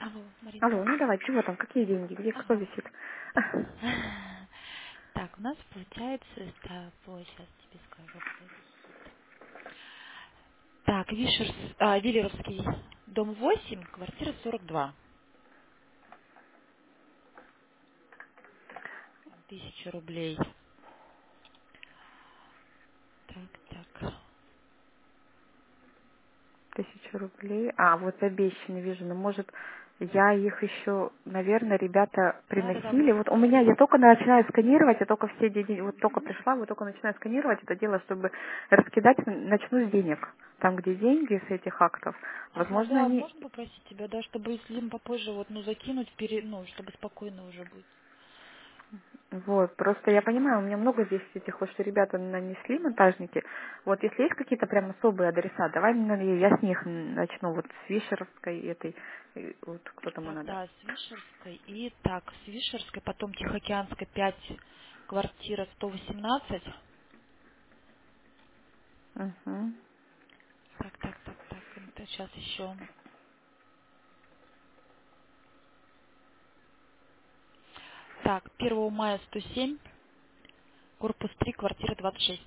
Алло, Марина, Алло, ну здравствуйте. давай, чего там, какие деньги, где кто Ага. висит? Так, у нас получается, ой, сейчас тебе скажу, кто висит. Так, Виллеровский, дом 8, квартира 42. 1000 рублей. Так. 1000 рублей. А, вот обещанные вижу, но может я их еще, наверное, ребята Да, приносили. вот Вот у меня, смотри. я только начинаю сканировать, я только все деньги, вот только пришла, вот только начинаю сканировать это дело, чтобы раскидать, начну с денег. Там, где деньги с этих актов, Ага, возможно, да, они. можно попросить тебя, да, чтобы если им попозже вот, ну, закинуть, чтобы спокойно уже быть. Вот, просто я понимаю, у меня много здесь этих вот, что ребята нанесли монтажники. Вот если есть какие-то прям особые адреса, давай я с них начну, вот с Вишеровской этой, вот кто там Так, надо. да, с Вишерской и так, с Вишерской, потом Тихоокеанской 5, квартира 118. Угу. Так, это сейчас еще. Так, 1 мая 107, корпус 3, квартира 26.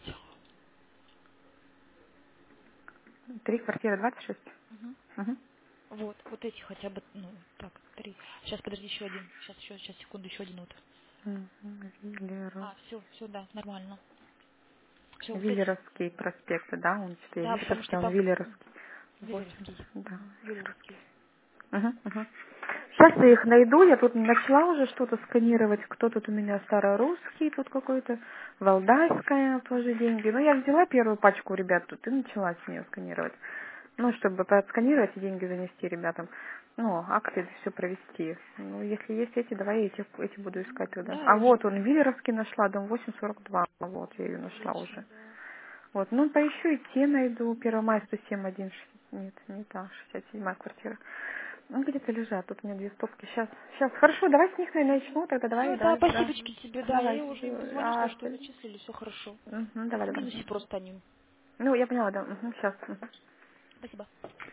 3 квартиры 26. Мгм. Угу. Вот эти хотя бы, ну, так, 3. Сейчас, подожди, еще один. Сейчас, секунду, еще один вот. А, все, да, нормально. Все, вот эти. Виллеровский проспект, да, он что я Да, вижу, потому что что он там Виллеровский. 8, Виллеровский. да. Виллеровский. Угу. Сейчас я их найду, я тут начала уже что-то сканировать. Кто тут у меня старорусский, тут какой-то, Валдайская тоже деньги. Ну, я взяла первую пачку ребят тут и начала с нее сканировать. Ну, чтобы просканировать и деньги занести ребятам. Ну, акции все провести. Ну, если есть эти, давай эти буду искать тогда. Да, А я уже вот он, Виллеровский нашла, дом 842. Вот, я ее нашла отлично, уже. да. Вот, ну, поищу и те найду. 1 мая 107, 1, нет, не та, 67 квартира. Ну, где-то лежат, тут у меня две стопки. Сейчас, хорошо, давай с них, наверное, начну, тогда Все, давай, да, да, да. спасибочки тебе, да. Давай, Я уже им все, позвоню, скажу, что зачислили, все хорошо. давай, В давай. минусе просто они. Ну, я поняла, да, сейчас. Спасибо.